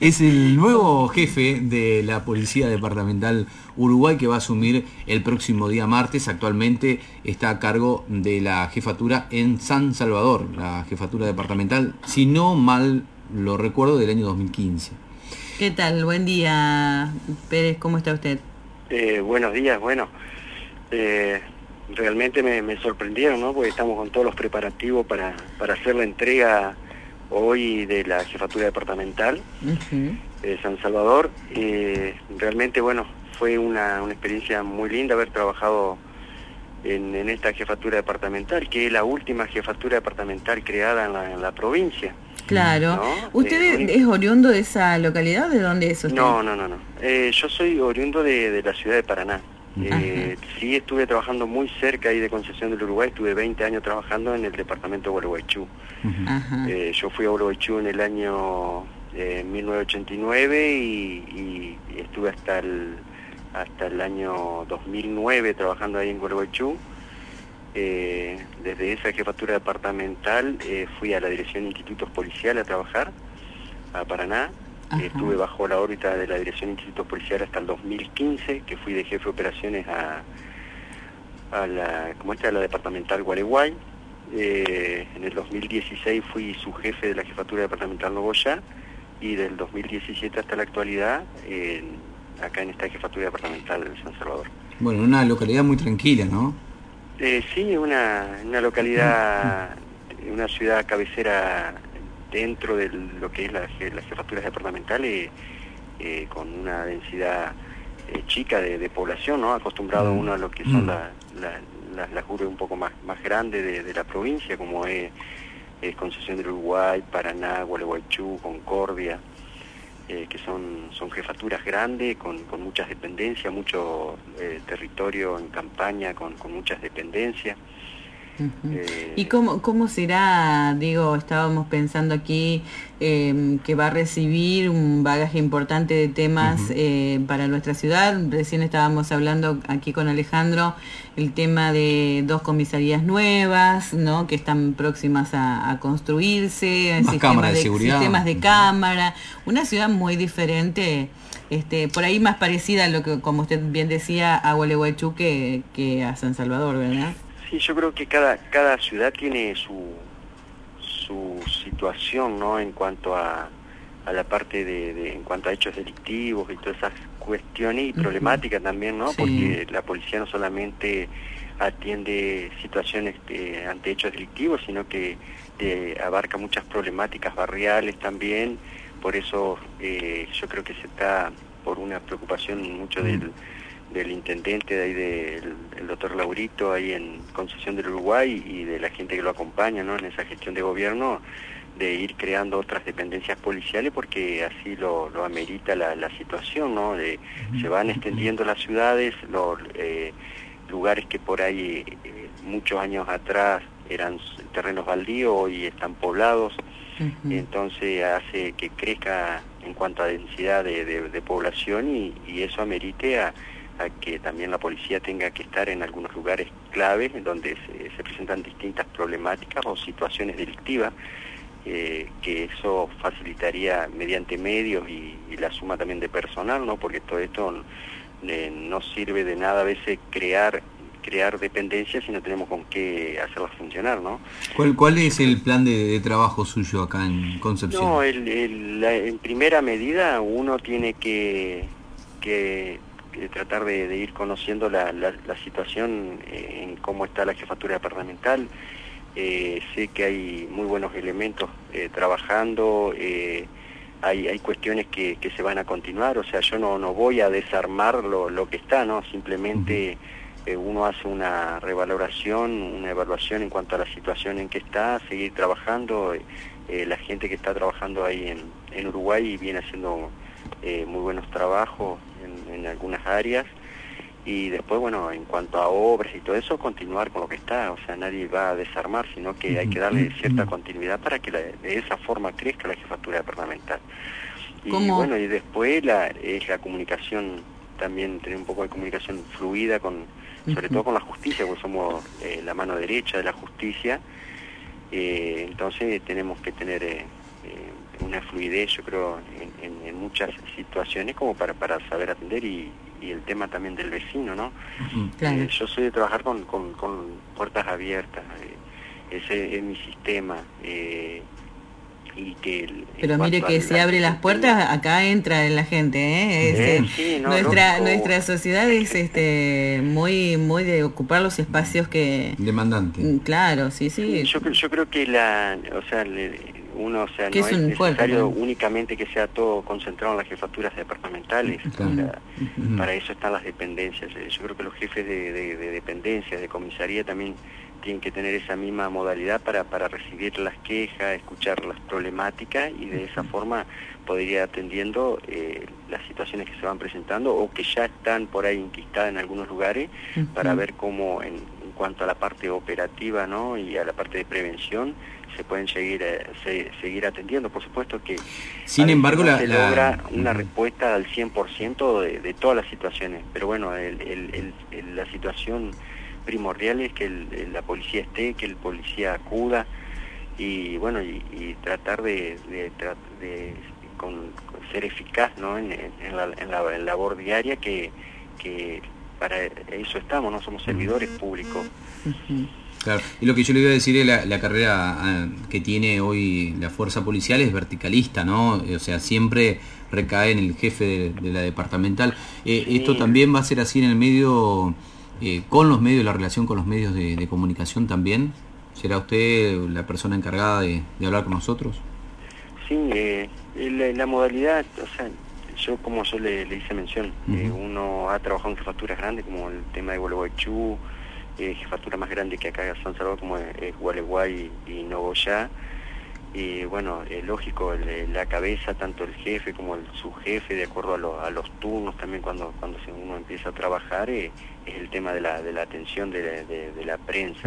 Es el nuevo jefe de la Policía Departamental Uruguay que va a asumir el próximo día martes. Actualmente está a cargo de la jefatura en San Salvador, la jefatura departamental, si no mal lo recuerdo, del año 2015. ¿Qué tal? Buen día, Pérez, ¿cómo está usted? Buenos días, bueno, eh, realmente me sorprendieron, ¿no? Porque estamos con todos los preparativos para hacer la entrega hoy de la jefatura departamental de San Salvador. Realmente, bueno, fue una experiencia muy linda haber trabajado en esta jefatura departamental, que es la última jefatura departamental creada en la provincia. Claro. ¿No? ¿Usted es oriundo de esa localidad? ¿De dónde es usted? No. Yo soy oriundo de la ciudad de Paraná. Sí, estuve trabajando muy cerca ahí de Concepción del Uruguay, estuve 20 años trabajando en el departamento de Gualeguaychú. Yo fui a Gualeguaychú en el año 1989 y estuve hasta el año 2009 trabajando ahí en Gualeguaychú. Desde esa jefatura departamental fui a la Dirección de Institutos Policiales a trabajar, a Paraná. Estuve bajo la órbita de la Dirección de Institutos Policiales hasta el 2015, que fui de jefe de operaciones a la departamental Gualeguay. En el 2016 fui subjefe de la jefatura departamental Nogoyá y del 2017 hasta la actualidad acá en esta jefatura departamental de San Salvador. Bueno, una localidad muy tranquila, ¿no? Sí, una localidad, una ciudad cabecera dentro de lo que es las jefaturas departamentales, con una densidad chica de población, ¿no? Acostumbrado uno a lo que son las urbes un poco más grandes de la provincia, como es Concepción del Uruguay, Paraná, Gualeguaychú, Concordia, que son jefaturas grandes, con muchas dependencias, mucho territorio en campaña, con muchas dependencias. ¿Y cómo será? Digo, estábamos pensando aquí que va a recibir un bagaje importante de temas para nuestra ciudad. Recién estábamos hablando aquí con Alejandro el tema de 2 comisarías nuevas, ¿no? Que están próximas a construirse, Más cámaras de seguridad, sistemas de cámara, una ciudad muy diferente. Por ahí más parecida a lo que, como usted bien decía, a Gualeguaychú que a San Salvador, ¿verdad? Sí, yo creo que cada ciudad tiene su situación, ¿no? En cuanto a la parte en cuanto a hechos delictivos y todas esas cuestiones y problemáticas también, ¿no? Sí. Porque la policía no solamente atiende situaciones ante hechos delictivos, sino que abarca muchas problemáticas barriales también. Por eso yo creo que se está por una preocupación mucho del intendente de ahí, el doctor Laurito, ahí en Concepción del Uruguay, y de la gente que lo acompaña, ¿no? En esa gestión de gobierno, de ir creando otras dependencias policiales, porque así lo amerita la situación, ¿no? Se van extendiendo las ciudades, los lugares que por ahí muchos años atrás eran terrenos baldíos, hoy están poblados. Entonces hace que crezca en cuanto a densidad de población, y eso amerite a que también la policía tenga que estar en algunos lugares claves en donde se presentan distintas problemáticas o situaciones delictivas, que eso facilitaría mediante medios y la suma también de personal, ¿no? Porque todo esto no sirve de nada a veces crear dependencias si no tenemos con qué hacerlas funcionar, ¿no? ¿Cuál es el plan de trabajo suyo acá en Concepción? No, en primera medida uno tiene que tratar de ir conociendo la situación en cómo está la jefatura departamental. Sé que hay muy buenos elementos trabajando, hay cuestiones que se van a continuar, o sea, yo no voy a desarmar lo que está, ¿no? Simplemente uno hace una revaloración, una evaluación en cuanto a la situación en que está, seguir trabajando. La gente que está trabajando ahí en Uruguay viene haciendo muy buenos trabajos en algunas áreas, y después, bueno, en cuanto a obras y todo eso, continuar con lo que está. O sea, nadie va a desarmar, sino que hay que darle cierta continuidad para que de esa forma crezca la jefatura departamental. Y bueno, y después es la comunicación, también tener un poco de comunicación fluida sobre todo con la justicia, porque somos la mano derecha de la justicia. Entonces tenemos que tener una fluidez, yo creo, en muchas situaciones como para saber atender y el tema también del vecino, ¿no? Claro. Yo soy de trabajar con puertas abiertas, ese es mi sistema. Y que pero mire que si abre las puertas, acá entra la gente, ¿eh? Sí, no, nuestra sociedad es muy de ocupar los espacios que... Demandante. Claro, sí. Yo creo que uno, que no es necesario fuerte, únicamente que sea todo concentrado en las jefaturas departamentales. Claro. O sea, para eso están las dependencias. Yo creo que los jefes de dependencias, de comisaría también tienen que tener esa misma modalidad para recibir las quejas, escuchar las problemáticas y de esa forma poder ir atendiendo las situaciones que se van presentando o que ya están por ahí enquistadas en algunos lugares, para ver cómo en cuanto a la parte operativa, ¿no? Y a la parte de prevención se pueden seguir atendiendo. Por supuesto que sin embargo no se logra una respuesta al 100% de todas las situaciones, pero bueno, la situación primordial es que la policía esté, que el policía acuda y bueno, y tratar de ser eficaz, ¿no? en la labor diaria que para eso estamos, no somos servidores públicos. Claro, y lo que yo le iba a decir es la carrera que tiene hoy la fuerza policial es verticalista, ¿no? O sea, siempre recae en el jefe de la departamental. Sí. Esto también va a ser así en el medio, con los medios, la relación con los medios de comunicación también. ¿Será usted la persona encargada de hablar con nosotros? Sí, la modalidad, o sea, como yo le hice mención, uno ha trabajado en jefaturas grandes como el tema de Gualeguaychú, jefatura más grande que acá en San Salvador como es Gualeguay y Nogoyá, y bueno, es lógico, la cabeza, tanto el jefe como el subjefe, de acuerdo a los turnos también cuando uno empieza a trabajar, es el tema de la atención de la prensa.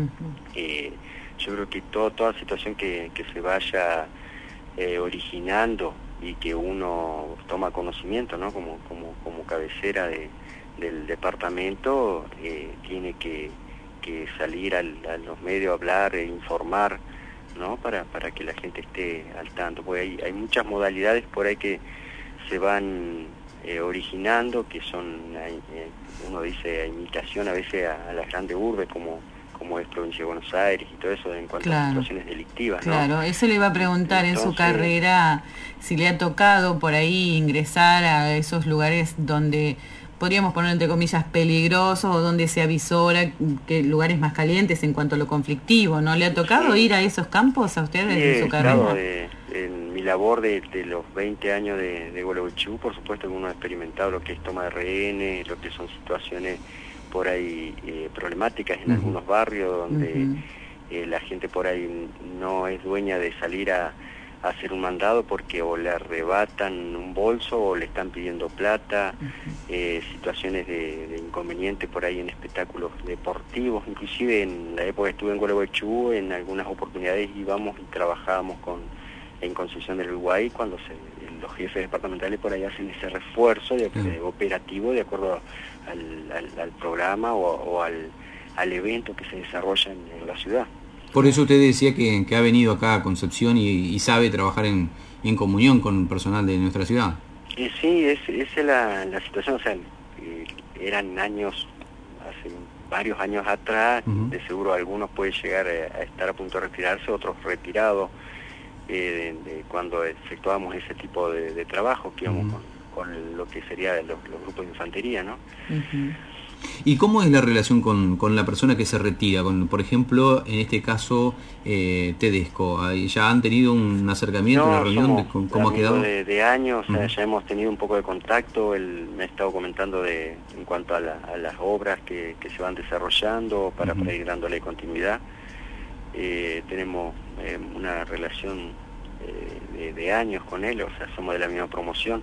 Yo creo que toda situación que se vaya originando y que uno toma conocimiento, ¿no? como cabecera del departamento, tiene que salir a los medios a hablar e informar, ¿no? para que la gente esté al tanto, porque hay muchas modalidades por ahí que se van originando, que son, uno dice, a imitación a veces a las grandes urbes, como es Provincia de Buenos Aires y todo eso en cuanto a situaciones delictivas, ¿no? Claro, eso le iba a preguntar. Entonces, en su carrera, si le ha tocado por ahí ingresar a esos lugares donde podríamos poner entre comillas peligrosos o donde se avisora que lugares más calientes en cuanto a lo conflictivo, ¿no? ¿Le ha tocado ir a esos campos a ustedes en su carrera? En mi labor de los 20 años de Gualeguaychú, por supuesto que uno ha experimentado lo que es toma de rehenes, lo que son situaciones por ahí problemáticas en algunos barrios donde la gente por ahí no es dueña de salir a hacer un mandado porque o le arrebatan un bolso o le están pidiendo plata, situaciones de inconveniente por ahí en espectáculos deportivos. Inclusive en la época que estuve en Gualeguaychú, en algunas oportunidades íbamos y trabajábamos en Concepción del Uruguay cuando los jefes departamentales por ahí hacen ese refuerzo operativo de acuerdo al programa o al evento que se desarrolla en la ciudad. Por eso usted decía que ha venido acá a Concepción y sabe trabajar en comunión con el personal de nuestra ciudad. Sí, esa es la situación, o sea, eran años, hace varios años atrás, de seguro algunos pueden llegar a estar a punto de retirarse, otros retirados, cuando efectuábamos ese tipo de trabajo que íbamos con lo que sería los grupos de infantería, ¿no? ¿Y cómo es la relación con la persona que se retira? Por ejemplo, en este caso, Tedesco, ¿ya han tenido un acercamiento, una reunión de cómo ha quedado? De años, o sea, ya hemos tenido un poco de contacto, él me ha estado comentando en cuanto a las obras que se van desarrollando para ir dándole continuidad. Tenemos una relación de años con él, o sea, somos de la misma promoción.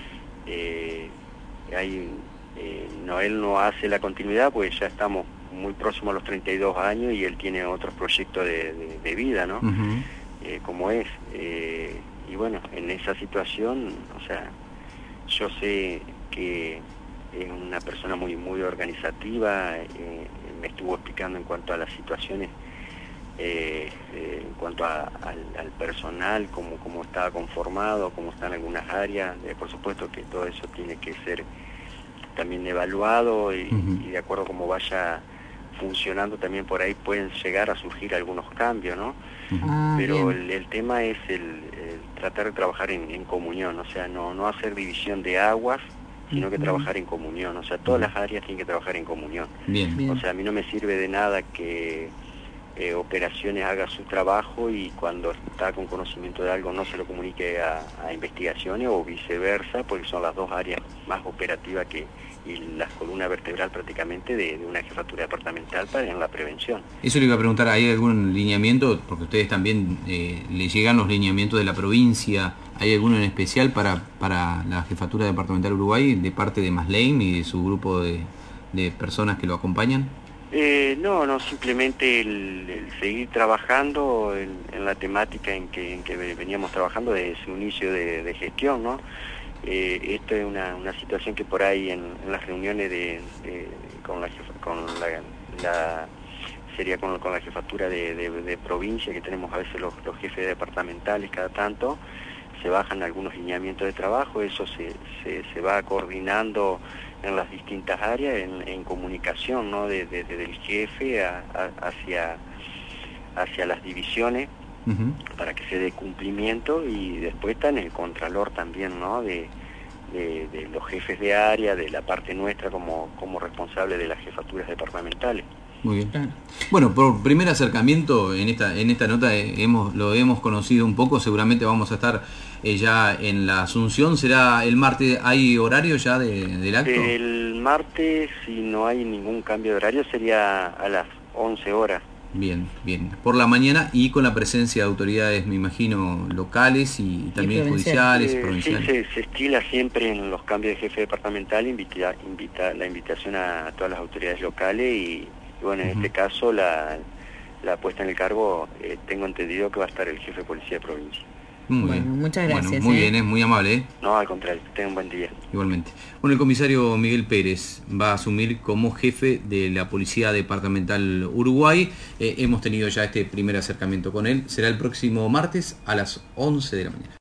Él no hace la continuidad porque ya estamos muy próximos a los 32 años y él tiene otros proyectos de vida, ¿no? Como es. Y bueno, en esa situación, o sea, yo sé que es una persona muy organizativa, me estuvo explicando en cuanto a las situaciones en cuanto al personal, cómo está conformado, cómo están algunas áreas. Por supuesto que todo eso tiene que ser también evaluado y de acuerdo a cómo vaya funcionando también por ahí pueden llegar a surgir algunos cambios, ¿no? Pero el tema es el tratar de trabajar en comunión, o sea, no hacer división de aguas, sino que trabajar en comunión, o sea, todas las áreas tienen que trabajar en comunión. Bien. O sea, a mí no me sirve de nada que operaciones haga su trabajo y cuando está con conocimiento de algo no se lo comunique a investigaciones o viceversa, porque son las dos áreas más operativas y la columna vertebral prácticamente de una jefatura departamental en la prevención. Eso le iba a preguntar, ¿hay algún lineamiento? Porque ustedes también le llegan los lineamientos de la provincia. ¿Hay alguno en especial para la jefatura departamental Uruguay de parte de Maslane y de su grupo de personas que lo acompañan? No, simplemente el seguir trabajando en la temática en que veníamos trabajando desde su inicio de gestión, ¿no? Esto es una situación que por ahí en las reuniones con la jefatura de provincia, que tenemos a veces los jefes departamentales cada tanto, se bajan algunos lineamientos de trabajo, eso se va coordinando en las distintas áreas, en comunicación, ¿no? Desde el jefe hacia las divisiones, para que se dé cumplimiento, y después está en el contralor también, ¿no? De los jefes de área, de la parte nuestra como responsable de las jefaturas departamentales. Muy bien. Bueno, por primer acercamiento en esta nota lo hemos conocido un poco, seguramente vamos a estar ya en la Asunción. ¿Será el martes? ¿Hay horario ya del acto? El martes, si no hay ningún cambio de horario, sería a las 11 horas. Bien. Por la mañana y con la presencia de autoridades, me imagino, locales y también judiciales, provinciales. Sí, se estila siempre en los cambios de jefe departamental, la invitación a todas las autoridades locales y bueno, en este caso la puesta en el cargo, tengo entendido que va a estar el jefe de policía de provincia. Muy bien. Muchas gracias. Bueno, muy bien, muy amable. No, al contrario, tengan un buen día. Igualmente. Bueno, el comisario Miguel Pérez va a asumir como jefe de la Policía Departamental Uruguay. Hemos tenido ya este primer acercamiento con él. Será el próximo martes a las 11 de la mañana.